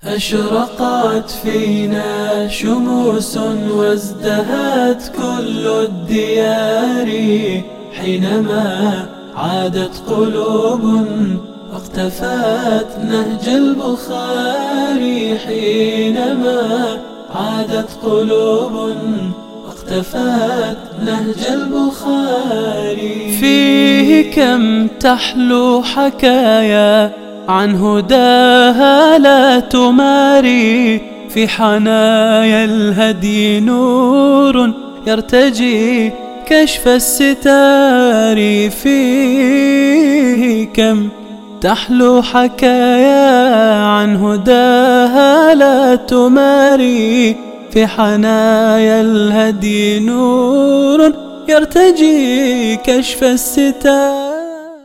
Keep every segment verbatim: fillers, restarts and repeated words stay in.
أشرقت فينا شموس وازدهت كل الديار حينما عادت قلوب واقتفت نهج البخاري. حينما عادت قلوب واقتفت نهج البخاري. فيه كم تحلو حكايا عن هداها لا تماري، في حنايا الهدي نور يرتجي كشف الستار. فيه كم تحلو حكايا عن هداها لا تماري، في حنايا الهدي نور يرتجي كشف الستار.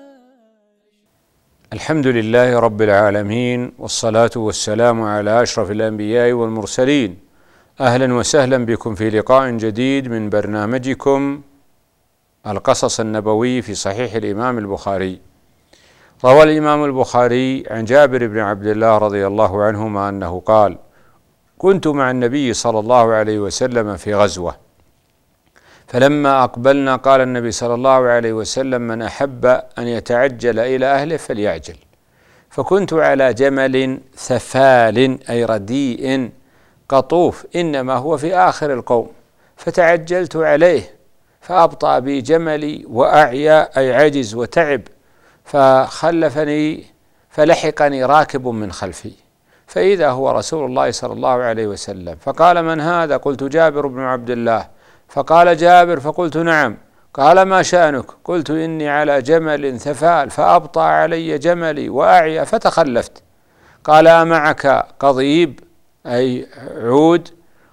الحمد لله رب العالمين، والصلاة والسلام على أشرف الأنبياء والمرسلين. أهلا وسهلا بكم في لقاء جديد من برنامجكم القصص النبوي في صحيح الإمام البخاري. روى الإمام البخاري عن جابر بن عبد الله رضي الله عنهما أنه قال: كنت مع النبي صلى الله عليه وسلم في غزوة، فلما أقبلنا قال النبي صلى الله عليه وسلم: من أحب أن يتعجل إلى أهله فليعجل. فكنت على جمل ثفال أي رديء قطوف، إنما هو في آخر القوم، فتعجلت عليه فأبطأ بي جملي وأعيا أي عجز وتعب، فخلفني فلحقني راكب من خلفي، فإذا هو رسول الله صلى الله عليه وسلم، فقال: من هذا؟ قلت: جابر بن عبد الله. فقال جابر: فقلت: نعم. قال: ما شأنك؟ قلت: إني على جمل ثفال فأبطأ علي جملي وأعيا فتخلفت. قال: أمعك قضيب أي عود؟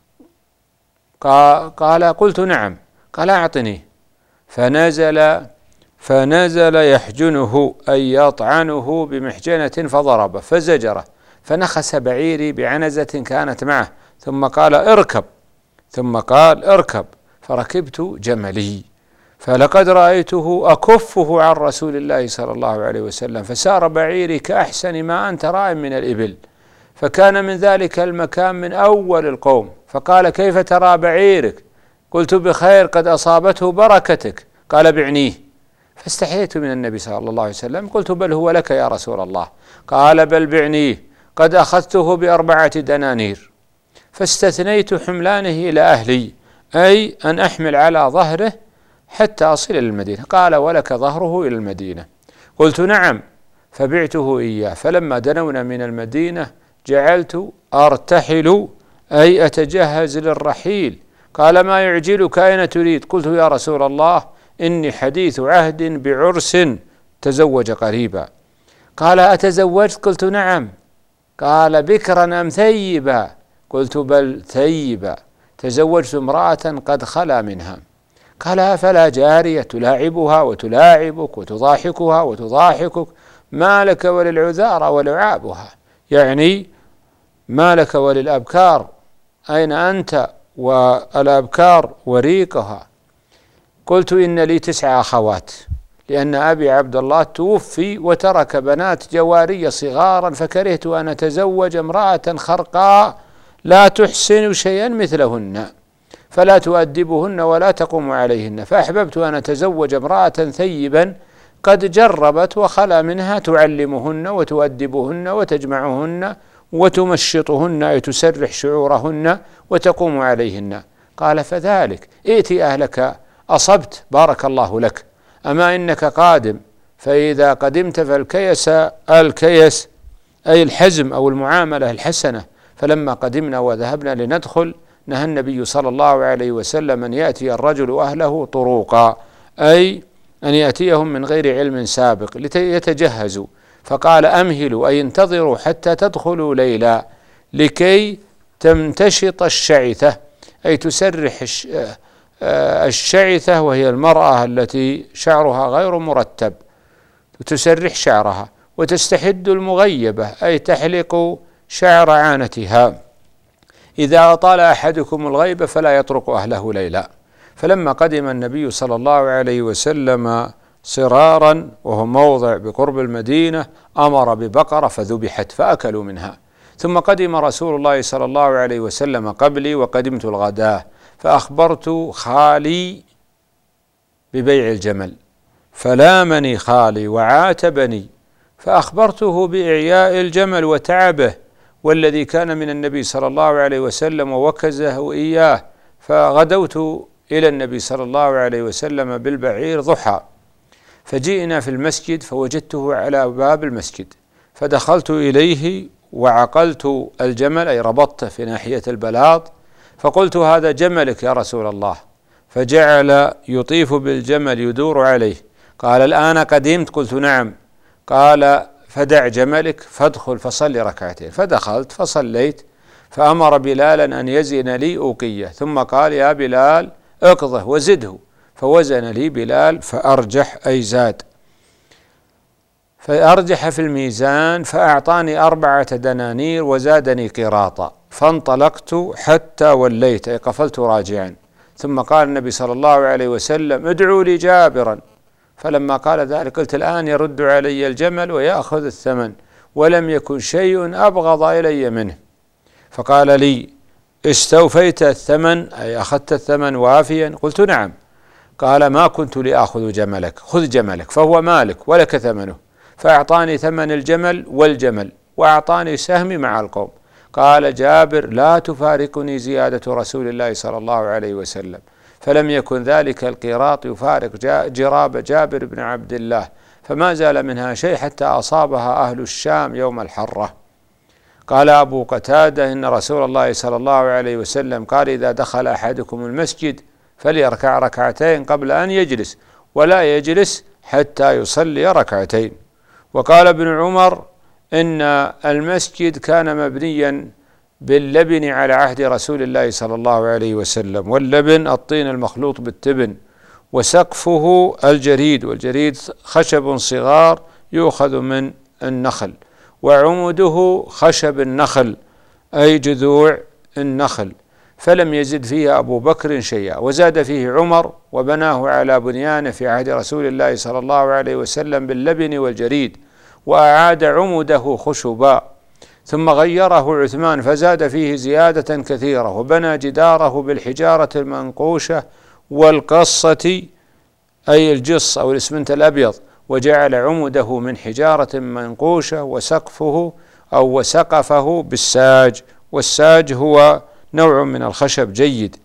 قال: قلت: نعم. قال: أعطني. فنزل فنزل يحجنه أي يطعنه بمحجنة فضربه فزجره، فنخس بعيري بعنزة كانت معه، ثم قال: اركب، ثم قال: اركب، فركبت جملي، فلقد رأيته أكفه عن رسول الله صلى الله عليه وسلم، فسار بعيري كأحسن ما أنت رائع من الإبل. فكان من ذلك المكان من أول القوم، فقال: كيف ترى بعيرك؟ قلت: بخير، قد أصابته بركتك. قال: بعنيه. فاستحييت من النبي صلى الله عليه وسلم، قلت: بل هو لك يا رسول الله. قال: بل بعنيه، قد أخذته بأربعة دنانير. فاستثنيت حملانه إلى أهلي، أي أن أحمل على ظهره حتى أصل إلى المدينة. قال: ولك ظهره إلى المدينة؟ قلت: نعم. فبعته إياه. فلما دنونا من المدينة جعلت أرتحل أي أتجهز للرحيل. قال: ما يعجلك؟ أين تريد؟ قلت: يا رسول الله، إني حديث عهد بعرس تزوج قريبا. قال: أتزوجت؟ قلت: نعم. قال: بكرا أم ثيبا؟ قلت: بل ثيبا، تزوجت امرأة قد خلا منها. قال: أفلا جارية تلاعبها وتلاعبك وتضاحكها وتضاحكك، ما لك وللعذار ولعابها، يعني ما لك وللأبكار، أين أنت والأبكار وريقها؟ قلت: إن لي تسع أخوات، لأن أبي عبد الله توفي وترك بنات جواري صغارا، فكرهت أن أتزوج امرأة خرقاء لا تحسن شيئا مثلهن، فلا تؤدبهن ولا تقوم عليهن، فأحببت أن أتزوج امرأة ثيبا قد جربت وخلا منها، تعلمهن وتؤدبهن وتجمعهن وتمشطهن أي تسرح شعورهن وتقوم عليهن. قال: فذلك، ائتي أهلك أصبت، بارك الله لك. أما إنك قادم، فإذا قدمت فالكيس الكيس أي الحزم أو المعاملة الحسنة. فلما قدمنا وذهبنا لندخل نهى النبي صلى الله عليه وسلم أن يأتي الرجل أهله طروقا، أي أن يأتيهم من غير علم سابق ليتجهزوا. فقال: أمهلوا أي انتظروا حتى تدخلوا ليلا، لكي تمتشط الشعثة أي تسرح الشعثة، وهي المرأة التي شعرها غير مرتب، تسرح شعرها، وتستحد المغيبة أي تحلق شعر عانتها. إذا أطال أحدكم الغيبة فلا يطرق أهله ليلا. فلما قدم النبي صلى الله عليه وسلم صرارا وهو موضع بقرب المدينة أمر ببقرة فذبحت فأكلوا منها، ثم قدم رسول الله صلى الله عليه وسلم قبلي وقدمت الغداة، فأخبرت خالي ببيع الجمل، فلامني خالي وعاتبني، فأخبرته بإعياء الجمل وتعبه والذي كان من النبي صلى الله عليه وسلم ووكزه إياه، فغدوت إلى النبي صلى الله عليه وسلم بالبعير ضحى، فجئنا في المسجد فوجدته على باب المسجد، فدخلت إليه وعقلت الجمل أي ربطته في ناحية البلاط، فقلت هذا جملك يا رسول الله، فجعل يطيف بالجمل يدور عليه، قال الآن قدمت؟ قلت نعم. قال فدع جملك فادخل فصلي ركعتين، فدخلت فصليت، فأمر بلالا أن يزن لي أوقية، ثم قال يا بلال اقضه وزده، فوزن لي بلال فأرجح أي زاد، فأرجح في الميزان فأعطاني أربعة دنانير وزادني قراطا، فانطلقت حتى وليت أي قفلت راجعا، ثم قال النبي صلى الله عليه وسلم ادعوا لي جابرا، فلما قال ذلك قلت الآن يرد علي الجمل ويأخذ الثمن، ولم يكن شيء أبغض إلي منه، فقال لي استوفيت الثمن أي أخذت الثمن وافيا؟ قلت نعم. قال ما كنت لآخذ جملك، خذ جملك فهو مالك ولك ثمنه، فأعطاني ثمن الجمل والجمل وأعطاني سهمي مع القوم. قال جابر لا تفارقني زيادة رسول الله صلى الله عليه وسلم، فلم يكن ذلك القيراط يفارق جراب جابر بن عبد الله، فما زال منها شيء حتى أصابها أهل الشام يوم الحرة. قال أبو قتادة إن رسول الله صلى الله عليه وسلم قال إذا دخل أحدكم المسجد فليركع ركعتين قبل أن يجلس، ولا يجلس حتى يصلي ركعتين. وقال ابن عمر إن المسجد كان مبنيا باللبن على عهد رسول الله صلى الله عليه وسلم، واللبن الطين المخلوط بالتبن، وسقفه الجريد، والجريد خشب صغار يؤخذ من النخل، وعمده خشب النخل أي جذوع النخل، فلم يزد فيه أبو بكر شيئا، وزاد فيه عمر وبناه على بنيانه في عهد رسول الله صلى الله عليه وسلم باللبن والجريد، وأعاد عمده خشبا، ثم غيره عثمان فزاد فيه زيادة كثيرة، وبنى جداره بالحجارة المنقوشة والقصة أي الجص أو الإسمنت الأبيض، وجعل عمده من حجارة منقوشة، وسقفه أو وسقفه بالساج، والساج هو نوع من الخشب جيد.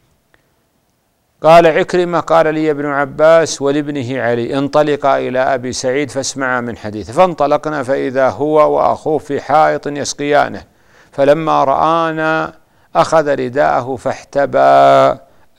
قال عكرمة قال لي ابن عباس ولابنه علي انطلقا إلى أبي سعيد فاسمعا من حديثه، فانطلقنا فإذا هو وأخوه في حائط يسقيانه، فلما رآنا أخذ رداءه فاحتبى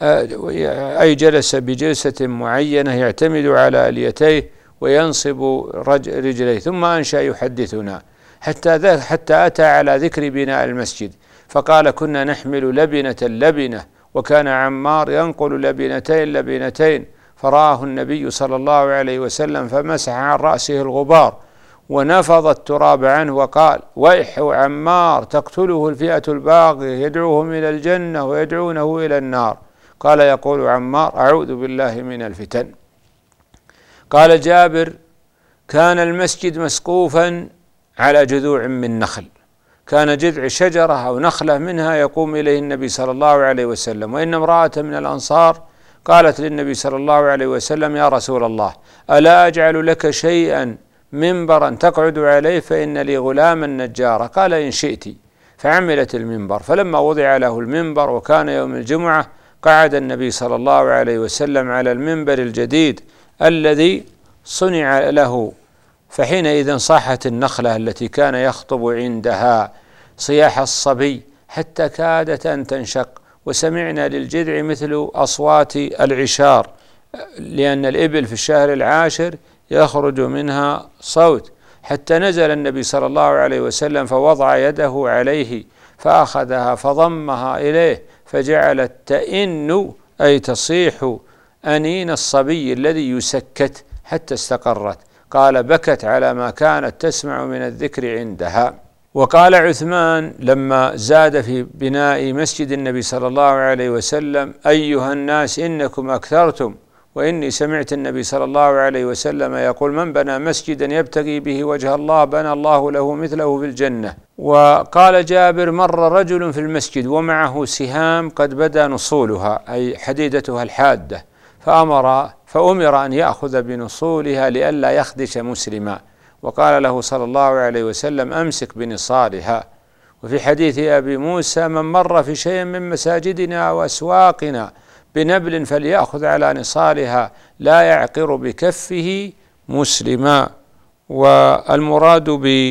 أي جلس بجلسة معينة يعتمد على أليتيه وينصب رجليه، ثم أنشأ يحدثنا حتى حتى أتى على ذكر بناء المسجد، فقال كنا نحمل لبنة لبنة، وكان عمار ينقل لبنتين لبنتين، فرآه النبي صلى الله عليه وسلم فمسح عن رأسه الغبار ونفض التراب عنه وقال ويح عمار تقتله الفئة الباغية يدعوهم إلى الجنة ويدعونه إلى النار. قال يقول عمار أعوذ بالله من الفتن. قال جابر كان المسجد مسقوفا على جذوع من نخل، كان جذع شجرة أو نخلة منها يقوم إليه النبي صلى الله عليه وسلم، وإن امرأة من الأنصار قالت للنبي صلى الله عليه وسلم يا رسول الله ألا أجعل لك شيئا منبرا تقعد عليه فإن لي غلاما نجارا؟ قال إن شئت، فعملت المنبر، فلما وضع له المنبر وكان يوم الجمعة قعد النبي صلى الله عليه وسلم على المنبر الجديد الذي صنع له، فحينئذ صاحت النخلة التي كان يخطب عندها صياح الصبي حتى كادت أن تنشق، وسمعنا للجذع مثل أصوات العشار، لأن الإبل في الشهر العاشر يخرج منها صوت، حتى نزل النبي صلى الله عليه وسلم فوضع يده عليه فأخذها فضمها إليه فجعلت تئن أي تصيح أنين الصبي الذي يسكت حتى استقرت. قال بكت على ما كانت تسمع من الذكر عندها. وقال عثمان لما زاد في بناء مسجد النبي صلى الله عليه وسلم أيها الناس إنكم أكثرتم وإني سمعت النبي صلى الله عليه وسلم يقول: من بنى مسجدا يبتغي به وجه الله بنى الله له مثله في الجنة. وقال جابر: مر رجل في المسجد ومعه سهام قد بدا نصولها، أي حديدتها الحادة، فأمر فأمر أن يأخذ بنصولها لئلا يخدش مسلما، وقال له صلى الله عليه وسلم: أمسك بنصالها. وفي حديث أبي موسى: من مر في شيء من مساجدنا أو أسواقنا بنبل فليأخذ على نصالها لا يعقر بكفه مسلما. والمراد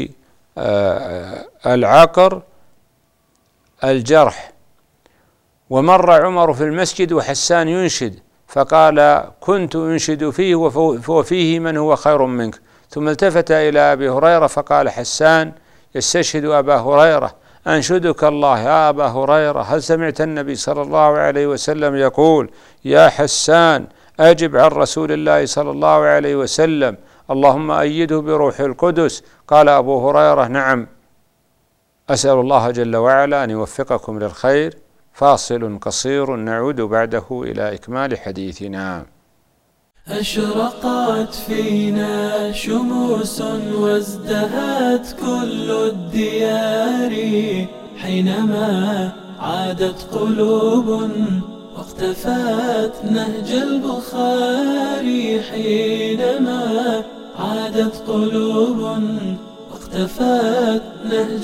بالعقر الجرح. ومر عمر في المسجد وحسان ينشد فقال: كنت أنشد فيه وفيه من هو خير منك. ثم التفت إلى أبي هريرة فقال حسان يستشهد أبا هريرة: أنشدك الله يا أبا هريرة، هل سمعت النبي صلى الله عليه وسلم يقول: يا حسان أجب عن رسول الله صلى الله عليه وسلم اللهم أيده بروح القدس؟ قال أبو هريرة: نعم. أسأل الله جل وعلا أن يوفقكم للخير. فاصل قصير نعود بعده إلى إكمال حديثنا. أشرقت فينا شموس وازدهت كل الديار حينما عادت قلوب واقتفت نهج البخاري، حينما عادت قلوب واقتفت نهج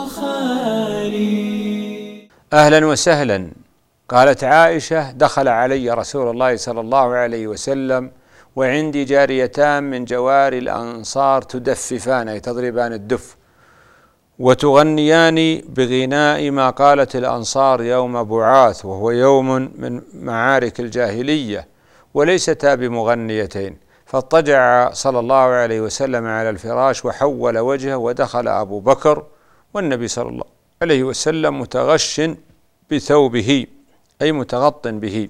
البخاري. أهلا وسهلا. قالت عائشة: دخل علي رسول الله صلى الله عليه وسلم وعندي جاريتان من جواري الأنصار تدففان، أي تضربان الدف، وتغنيان بغناء ما قالت الأنصار يوم بعاث، وهو يوم من معارك الجاهلية، وليستا بمغنيتين. فاضطجع صلى الله عليه وسلم على الفراش وحول وجهه، ودخل أبو بكر والنبي صلى الله عليه وسلم متغش بثوبه، أي متغط به.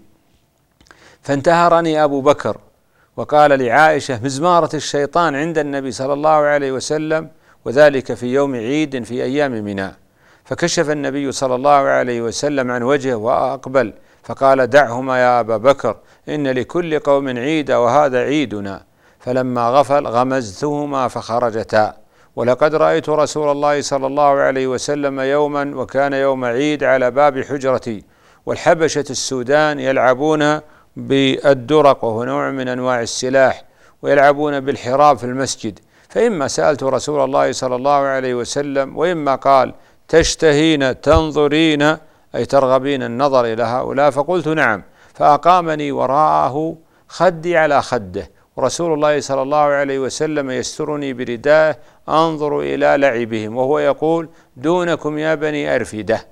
فانتهرني أبو بكر وقال لعائشة: مزمارة الشيطان عند النبي صلى الله عليه وسلم، وذلك في يوم عيد في أيام منى. فكشف النبي صلى الله عليه وسلم عن وجهه وأقبل فقال: دعهما يا أبا بكر، إن لكل قوم عيدا وهذا عيدنا. فلما غفل غمزتهما فخرجتا. ولقد رأيت رسول الله صلى الله عليه وسلم يوما وكان يوم عيد على باب حجرتي، والحبشة السودان يلعبون بالدرق، وهو نوع من أنواع السلاح، ويلعبون بالحراب في المسجد. فإما سألت رسول الله صلى الله عليه وسلم، وإما قال: تشتهين تنظرين، أي ترغبين النظر إلى هؤلاء؟ فقلت: نعم. فأقامني وراءه خدي على خده، ورسول الله صلى الله عليه وسلم يسترني برداءه أنظر إلى لعبهم، وهو يقول: دونكم يا بني أرفدة،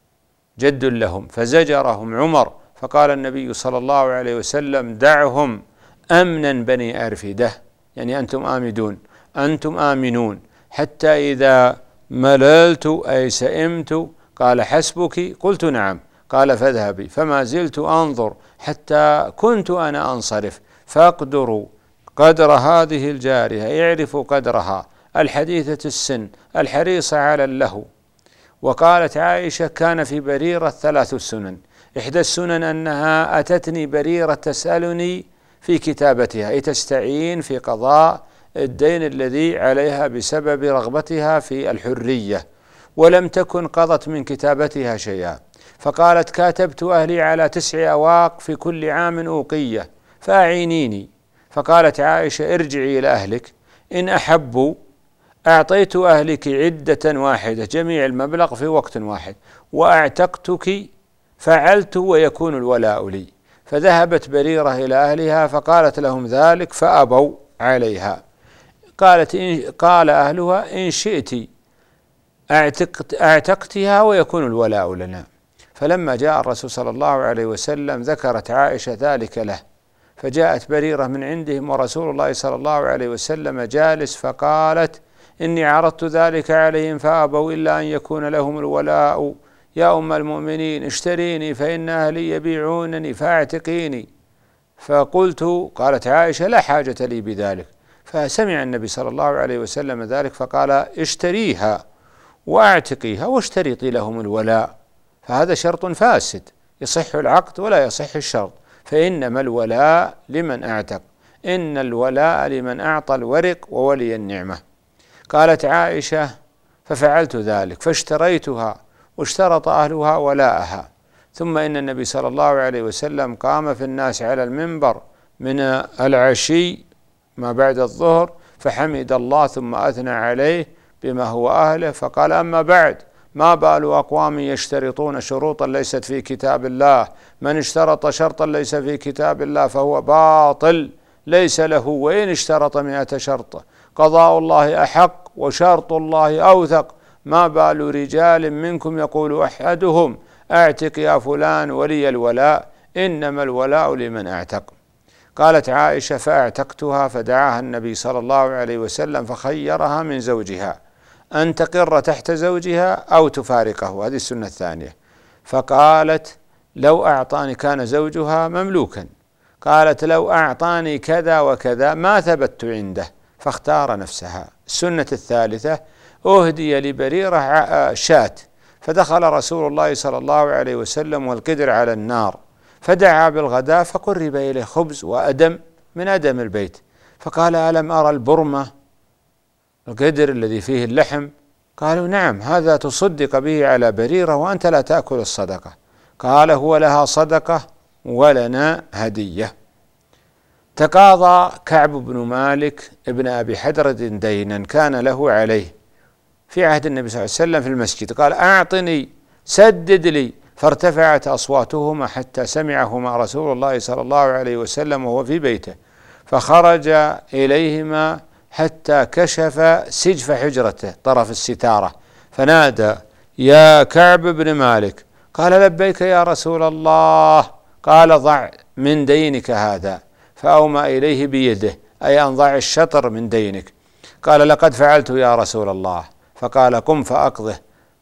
جد لهم. فزجرهم عمر، فقال النبي صلى الله عليه وسلم: دعهم أمنا بني أرفدة، يعني أنتم آمدون، أنتم آمنون. حتى إذا مللت أي سئمت قال: حسبك؟ قلت: نعم. قال: فاذهبي. فما زلت أنظر حتى كنت أنا أنصرف، فاقدروا قدر هذه الجارية، يعرفوا قدرها، الحديثة السن الحريصة على اللهو. وقالت عائشة: كان في بريرة ثلاث سنن. إحدى السنن أنها أتتني بريرة تسألني في كتابتها، أي تستعين في قضاء الدين الذي عليها بسبب رغبتها في الحرية، ولم تكن قضت من كتابتها شيئا. فقالت: كاتبت أهلي على تسع أواق في كل عام أوقية، فأعينيني. فقالت عائشة: ارجعي إلى أهلك، إن أحبوا أعطيت أهلك عدة واحدة جميع المبلغ في وقت واحد، وأعتقتك فعلت ويكون الولاء لي. فذهبت بريرة إلى أهلها فقالت لهم ذلك فأبوا عليها. قالت إن قال أهلها: إن شئت أعتقت أعتقتها ويكون الولاء لنا. فلما جاء الرسول صلى الله عليه وسلم ذكرت عائشة ذلك له، فجاءت بريرة من عندهم ورسول الله صلى الله عليه وسلم جالس، فقالت: إني عرضت ذلك عليهم فأبوا إلا أن يكون لهم الولاء، يا أم المؤمنين اشتريني فإن أهلي يبيعونني فأعتقيني. فقلت، قالت عائشة: لا حاجة لي بذلك. فسمع النبي صلى الله عليه وسلم ذلك فقال: اشتريها وأعتقيها واشترطي لهم الولاء، فهذا شرط فاسد، يصح العقد ولا يصح الشرط. فإنما الولاء لمن أعتق، إن الولاء لمن أعطى الورق وولي النعمة. قالت عائشة: ففعلت ذلك فاشتريتها واشترط أهلها ولاءها. ثم إن النبي صلى الله عليه وسلم قام في الناس على المنبر من العشي ما بعد الظهر فحمد الله ثم أثنى عليه بما هو أهله، فقال: أما بعد، ما بال أقوام يشترطون شروطا ليست في كتاب الله، من اشترط شرطا ليس في كتاب الله فهو باطل ليس له، وإن اشترط مئة شرط قضاء الله أحق وشرط الله أوثق، ما بال رجال منكم يقول أحدهم: أعتق يا فلان ولي الولاء، إنما الولاء لمن أعتق. قالت عائشة: فأعتقتها، فدعاها النبي صلى الله عليه وسلم فخيرها من زوجها أن تقر تحت زوجها أو تفارقه، هذه السنة الثانية. فقالت: لو أعطاني، كان زوجها مملوكا، قالت: لو أعطاني كذا وكذا ما ثبت عنده، فاختار نفسها. السنة الثالثة: أهدي لبريرة شاة، فدخل رسول الله صلى الله عليه وسلم والقدر على النار، فدعا بالغداء فقرب إليه خبز وأدم من أدم البيت، فقال: ألم أرى البرمة، القدر الذي فيه اللحم؟ قالوا: نعم، هذا تصدق به على بريرة وأنت لا تأكل الصدقة. قال: هو لها صدقة ولنا هدية. تقاضى كعب بن مالك ابن أبي حدرد دينا كان له عليه في عهد النبي صلى الله عليه وسلم في المسجد، قال: أعطني، سدد لي، فارتفعت أصواتهما حتى سمعهما رسول الله صلى الله عليه وسلم وهو في بيته، فخرج إليهما حتى كشف سجف حجرته طرف الستارة، فنادى: يا كعب بن مالك. قال: لبيك يا رسول الله. قال: ضع من دينك هذا، فأومى إليه بيده، أي أن ضع الشطر من دينك. قال: لقد فعلت يا رسول الله. فقال: قم فأقضه،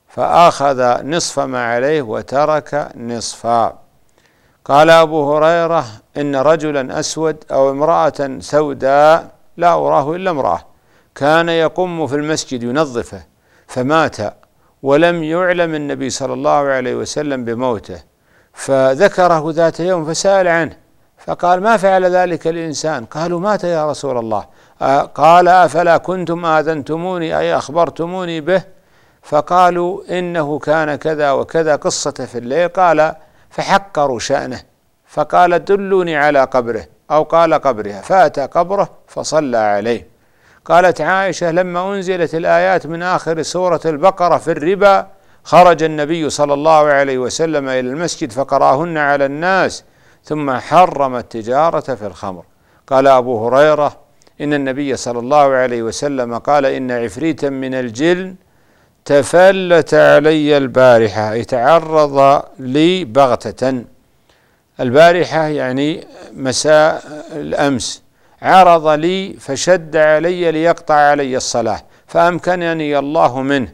فأخذ نصف ما عليه وترك نصفا. قال أبو هريرة: إن رجلا أسود أو امرأة سوداء، لا أراه إلا امرأة، كان يقوم في المسجد ينظفه، فمات ولم يعلم النبي صلى الله عليه وسلم بموته، فذكره ذات يوم فسأل عنه، فقال: ما فعل ذلك الإنسان؟ قالوا: مات يا رسول الله. قال: أفلا كنتم آذنتموني، أي أخبرتموني به؟ فقالوا: إنه كان كذا وكذا، قصة في الليل. قال: فحقروا شأنه، فقال: دلوني على قبره، أو قال قبرها، فأتى قبره فصلى عليه. قالت عائشة: لما أنزلت الآيات من آخر سورة البقرة في الربا، خرج النبي صلى الله عليه وسلم إلى المسجد فقرأهن على الناس، ثم حرم التجارة في الخمر. قال أبو هريرة: إن النبي صلى الله عليه وسلم قال: إن عفريتا من الجن تفلت علي البارحة، يتعرض لي بغتة. البارحة يعني مساء الأمس، عرض لي فشد علي ليقطع علي الصلاة، فأمكنني الله منه،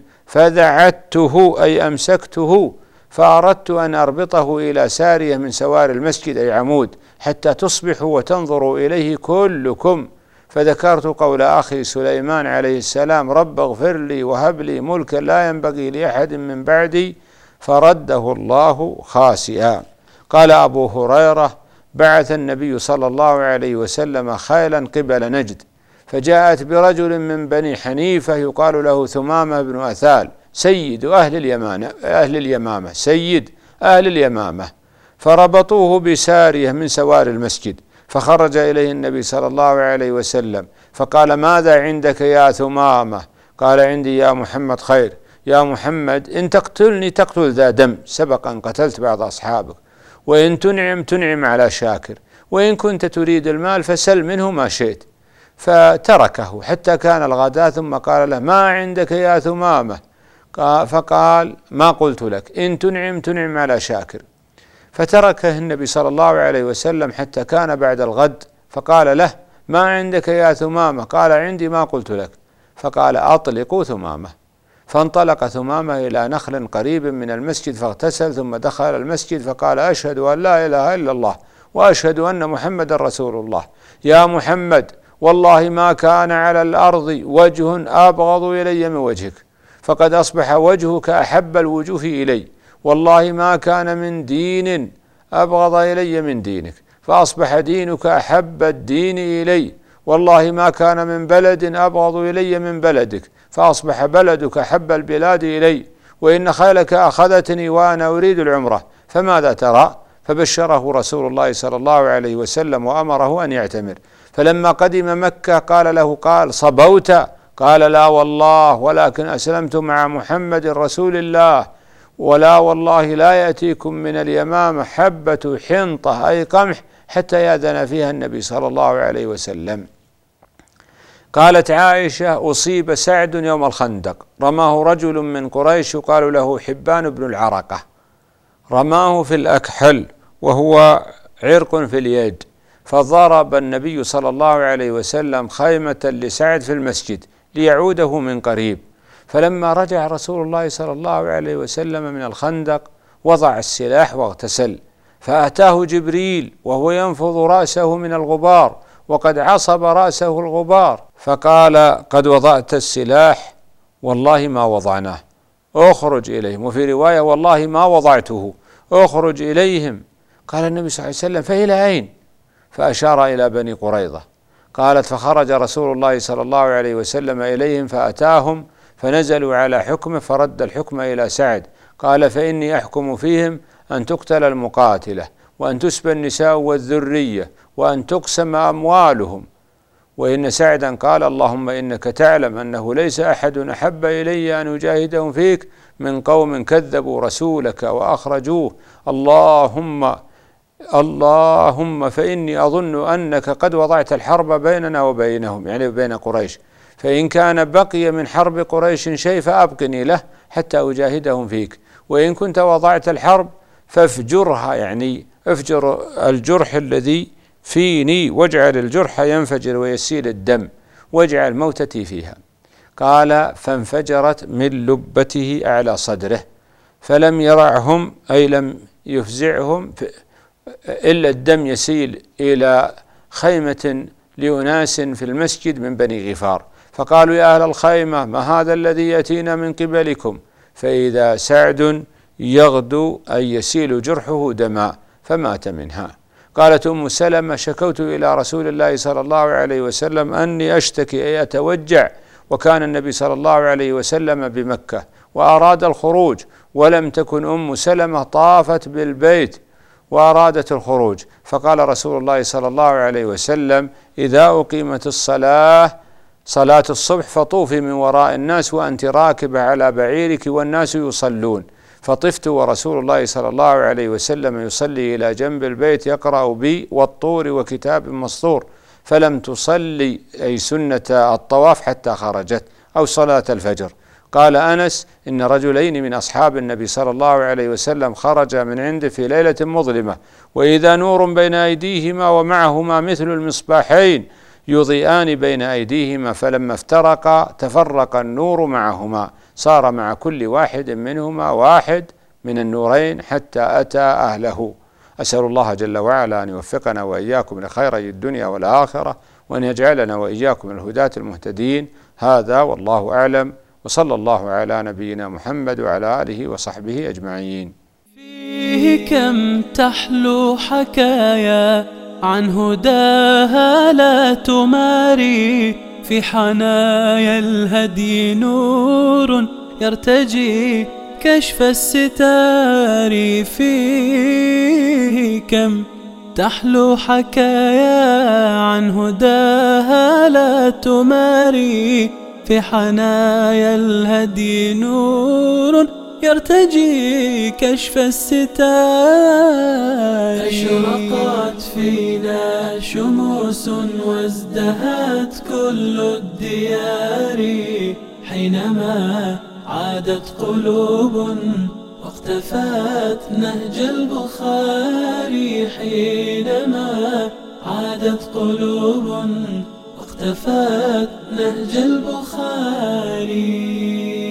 فذعدته أي أمسكته، فأردت أن أربطه إلى سارية من سوار المسجد أي عمود، حتى تصبحوا وتنظروا إليه كلكم. فذكرت قول أخي سليمان عليه السلام: رب اغفر لي وهب لي ملكا لا ينبغي لأحد من بعدي، فرده الله خاسئا. قال أبو هريرة: بعث النبي صلى الله عليه وسلم خيلا قبل نجد، فجاءت برجل من بني حنيفة يقال له ثمامة بن أثال، سيد أهل اليمامة أهل اليمامة سيد أهل اليمامة، فربطوه بسارية من سوار المسجد، فخرج إليه النبي صلى الله عليه وسلم فقال: ماذا عندك يا ثمامة؟ قال: عندي يا محمد خير. يا محمد، إن تقتلني تقتل ذا دم، سبق أن قتلت بعض أصحابك، وإن تنعم تنعم على شاكر، وإن كنت تريد المال فسل منه ما شئت. فتركه حتى كان الغداء، ثم قال له: ما عندك يا ثمامة؟ فقال: ما قلت لك، إن تنعم تنعم على شاكر. فتركه النبي صلى الله عليه وسلم حتى كان بعد الغد، فقال له: ما عندك يا ثمامة؟ قال: عندي ما قلت لك. فقال: أطلقوا ثمامة. فانطلق ثمامة إلى نخل قريب من المسجد فاغتسل، ثم دخل المسجد فقال: أشهد أن لا إله إلا الله وأشهد أن محمد رسول الله. يا محمد، والله ما كان على الأرض وجه أبغض إلي من وجهك، فقد أصبح وجهك أحب الوجوه إلي، والله ما كان من دين أبغض إلي من دينك. فأصبح دينك أحب الدين إلي، والله ما كان من بلد أبغض إلي من بلدك، فأصبح بلدك أحب البلاد إلي، وإن خيلك أخذتني وأنا أريد العمرة، فماذا ترى؟ فبشره رسول الله صلى الله عليه وسلم وأمره أن يعتمر. فلما قدم مكة قال له قال صبوت؟ قال لا والله، ولكن أسلمت مع محمد رسول الله، ولا والله لا يأتيكم من اليمامة حبة حنطة أي قمح حتى يأذن فيها النبي صلى الله عليه وسلم. قالت عائشة أصيب سعد يوم الخندق، رماه رجل من قريش يقال له حبان بن العرقة، رماه في الأكحل وهو عرق في اليد، فضرب النبي صلى الله عليه وسلم خيمة لسعد في المسجد ليعوده من قريب. فلما رجع رسول الله صلى الله عليه وسلم من الخندق وضع السلاح واغتسل، فأتاه جبريل وهو ينفض رأسه من الغبار وقد عصب رأسه الغبار، فقال قد وضعت السلاح؟ والله ما وضعناه، اخرج إليهم. وفي رواية والله ما وضعته، اخرج إليهم. قال النبي صلى الله عليه وسلم فإلى أين؟ فأشار إلى بني قريظة. قالت فخرج رسول الله صلى الله عليه وسلم إليهم فأتاهم فنزلوا على حكمه فرد الحكم إلى سعد. قال فإني أحكم فيهم أن تقتل المقاتلة، وأن تسبى النساء والذرية، وأن تقسم أموالهم. وإن سعدا قال اللهم إنك تعلم أنه ليس أحد أحب إلي أن أجاهدهم فيك من قوم كذبوا رسولك وأخرجوه، اللهم اللهم فإني أظن أنك قد وضعت الحرب بيننا وبينهم، يعني بين قريش، فإن كان بقي من حرب قريش شيء فأبقني له حتى أجاهدهم فيك، وإن كنت وضعت الحرب فافجرها، يعني افجر الجرح الذي فيني، واجعل الجرح ينفجر ويسيل الدم، واجعل موتتي فيها. قال فانفجرت من لبته أعلى صدره، فلم يرعهم أي لم يفزعهم إلا الدم يسيل إلى خيمة لأناس في المسجد من بني غفار، فقالوا يا أهل الخيمة ما هذا الذي يأتينا من قبلكم؟ فإذا سعد يغدو أي يسيل جرحه دماء، فمات منها. قالت أم سلمة شكوت إلى رسول الله صلى الله عليه وسلم أني أشتكي أي أتوجع، وكان النبي صلى الله عليه وسلم بمكة وأراد الخروج، ولم تكن أم سلمة طافت بالبيت وأرادت الخروج، فقال رسول الله صلى الله عليه وسلم إذا أقيمت الصلاة صلاة الصبح فطوفي من وراء الناس وأنت راكبة على بعيرك والناس يصلون. فطفت ورسول الله صلى الله عليه وسلم يصلي إلى جنب البيت يقرأ بي والطور وكتاب مسطور، فلم تصلي أي سنة الطواف حتى خرجت أو صلاة الفجر. قال أنس إن رجلين من أصحاب النبي صلى الله عليه وسلم خرجا من عنده في ليلة مظلمة وإذا نور بين أيديهما ومعهما مثل المصباحين يضيئان بين أيديهما، فلما افترقا تفرق النور معهما، صار مع كل واحد منهما واحد من النورين حتى أتى أهله. أسأل الله جل وعلا أن يوفقنا وإياكم لخيري الدنيا والآخرة، وأن يجعلنا وإياكم من الهداة المهتدين. هذا والله أعلم، وصلى الله على نبينا محمد وعلى آله وصحبه أجمعين. فيه كم تحلو حكايا عن هداها لا تماري، في حنايا الهدي نور يرتجي كشف الستار. فيه كم تحلو حكايا عن هداها لا تماري، في حنايا الهدي نور يرتجي كشف الستار. أشرقت فينا شموس وازدهت كل الديار، حينما عادت قلوب واقتفت نهج البخاري. حينما عادت قلوب واقتفت نهج البخاري.